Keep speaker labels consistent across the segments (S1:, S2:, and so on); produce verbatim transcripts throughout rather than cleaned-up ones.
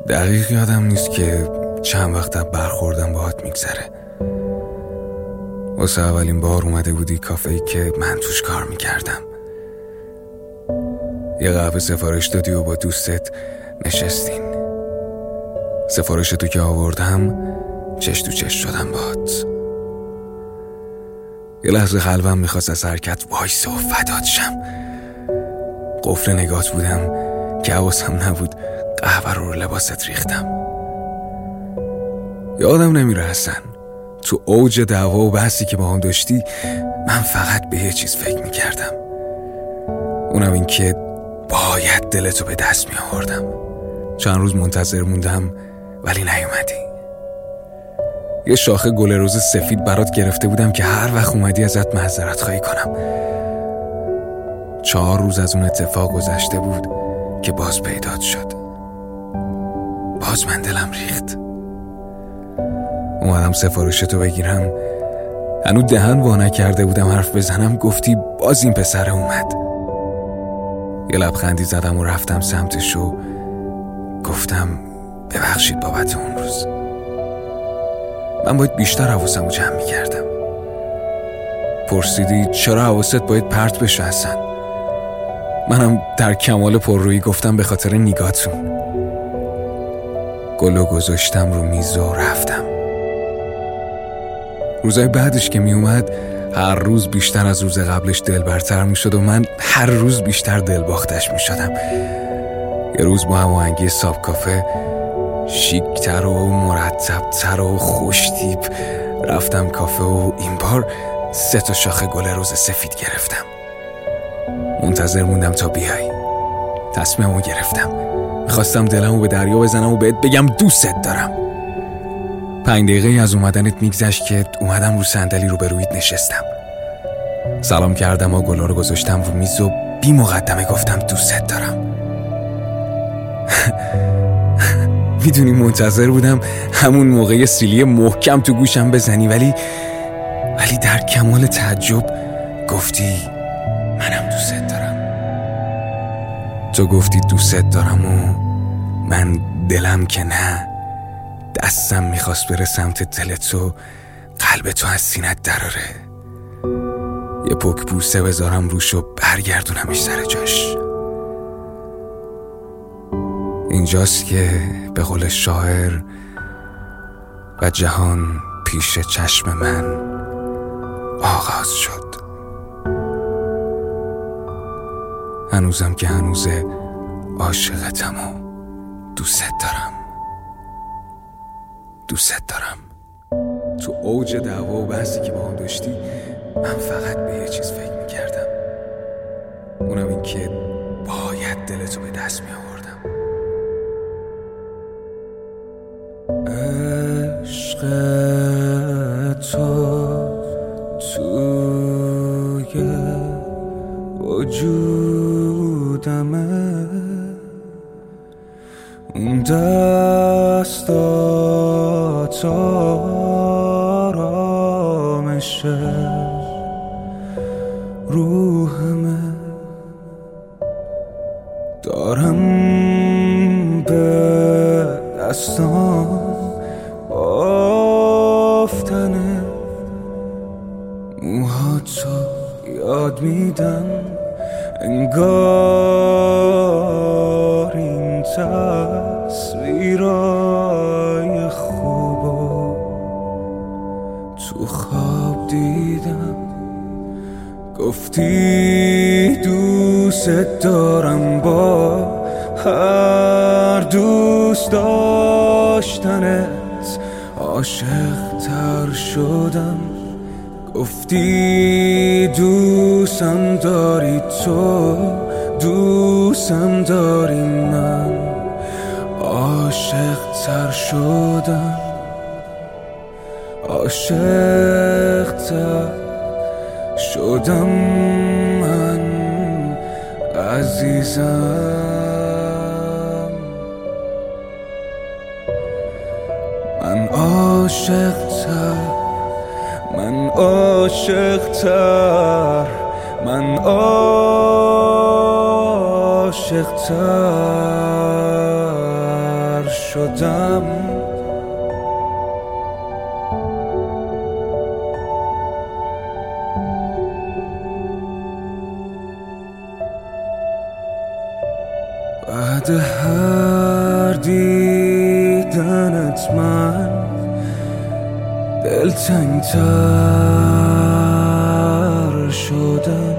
S1: دقیق یادم نیست که چند وقت برخوردم باهات میگذره. واسه اولین بار اومده بودی کافه‌ای که من توش کار میکردم. یه قهوه سفارش دادی و با دوستت نشستین. سفارشتو که آوردم چش تو چش شدم باهات. یه لحظه قلبم میخواست از حرکت وایسه و فدات شم. قفل نگات بودم که حواسم نبود قهوه رو لباست ریختم. یادم نمیره اصلا تو اوج دعوا و بحثی که با هم داشتی من فقط به یه چیز فکر میکردم، اونم این که باید دلتو به دست می آوردم. چند روز منتظر موندم ولی نیومدی. یه شاخه گل رز سفید برات گرفته بودم که هر وقت اومدی ازت معذرت خواهی کنم. چهار روز از اون اتفاق گذشته بود که باز پیدات شد. باز من دلم ریخت. اومدم سفارشتو بگیرم، هنوز دهن وا نکرده بودم حرف بزنم گفتی باز این پسر اومد. یه لبخندی زدم و رفتم سمتش و گفتم ببخشید بابت اون روز. من باید بیشتر حواسمو جمع میکردم. پرسیدی چرا حواست باید پرت بشه اصلا؟ منم در کمال پررویی گفتم به خاطر نگاهتون. گلو گذاشتم رو میز و رفتم. روزای بعدش که می اومد هر روز بیشتر از روز قبلش دلبرتر می شد و من هر روز بیشتر دلباختش می شدم. یه روز با هماهنگی ساب کافه شیکتر و مرتبتر و خوشتیپ رفتم کافه و این بار سه تا شاخه گل رز سفید گرفتم. منتظر موندم تا بیای. تصمیممو گرفتم. میخواستم دلمو به دریا بزنم و بهت بگم دوستت دارم. پنج دقیقه از اومدنت میگذشت که اومدم رو صندلی رو به رویت نشستم. سلام کردم و گلا رو گذاشتم رو میز و بی مقدمه گفتم دوستت دارم. میدونی منتظر بودم همون موقع سیلی محکم تو گوشم بزنی ولی ولی در کمال تعجب گفتی منم دوستت دارم. تو گفتی دوستت دارم و من دلم که نه، دستم میخواست بره سمت دلت و قلب تو از سینت دراره. یه پک بوسه بذارم روش و برگردونمش سر جاش. اینجاست که به قول شاعر و جهان پیش چشم من آغاز شد. هنوزم که هنوزه عاشقتم و دوست دارم. دوست دارم. تو اوج دعوا و بحثی که با هم داشتی من فقط به یه چیز فکر میکردم، اونم این که باید دلتو به دست می آوردم. عشق تو توی وجودمه، اون دستات آرامشه روحمه. دارم به دستان بافتنه موهاتو یاد میدم، انگار این تصویرای خوبو تو خواب دیدم. گفتی دوست دارم، با هر دوست داشتنت عاشق تر شدم. گفتی دوستم داری تو، دوستم داری من، عاشق تر شدم، عاشق تر شدم من عزیزم. من عاشق تر، من عاشق تر، من عاشق تر تر شدم، بعد هر دیدنت من دلتنگ‌تر شدم.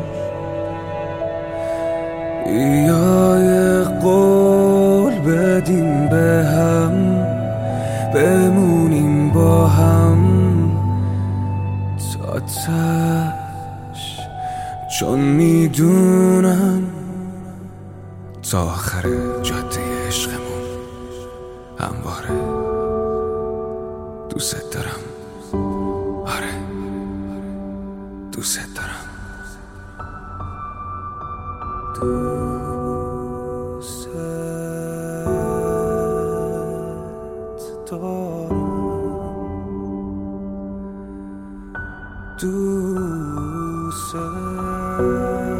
S1: بیا یه قول بدیم به هم، بمونیم با هم تا تش، چون میدونم تا آخر جاده عشقمون همواره دوست دارم. آره دوست دارم. دوست دارم. دوست